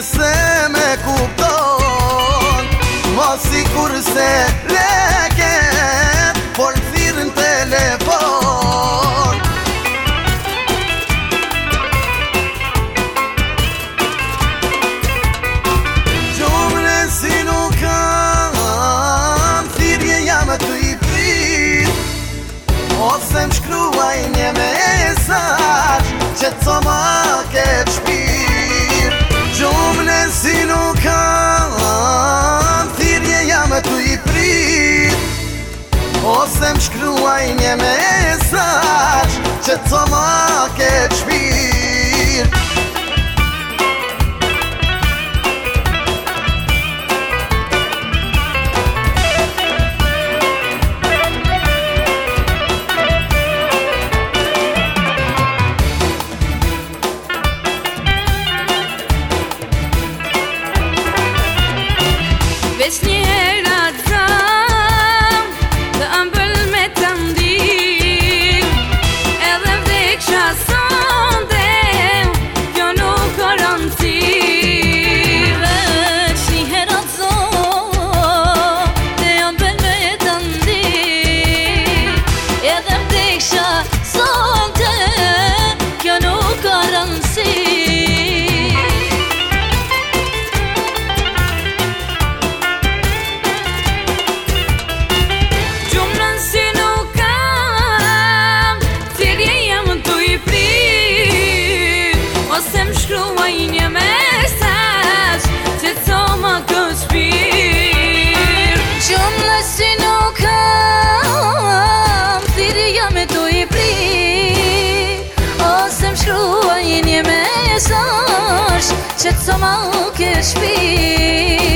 se me kupton, mos sikur se leket, por thirr në telefon. Gjumre si nuk kam, thirrje jam të i prit, ose m'shkruaj një mesazh që të ma ketë shpir. Gjumre si nuk kam, thirrje jam të i prit, ose m'shkruaj një mesazh që të ma ketë shpir. Veç një hera t'zam, të ëmbël me të ndim, edhe vdeksha sonde, kjo nuk ka rëndësi. Veç një hera t'zam, të ëmbël me të ndim, edhe vdeksha sonde, kjo nuk ka rëndësi. Shkruaj një mesazh që të ma këtë shpir. Gjumla si nuk kam, thirrja me tu i prit, ose m'shkruaj një mesazh që të ma këtë shpir.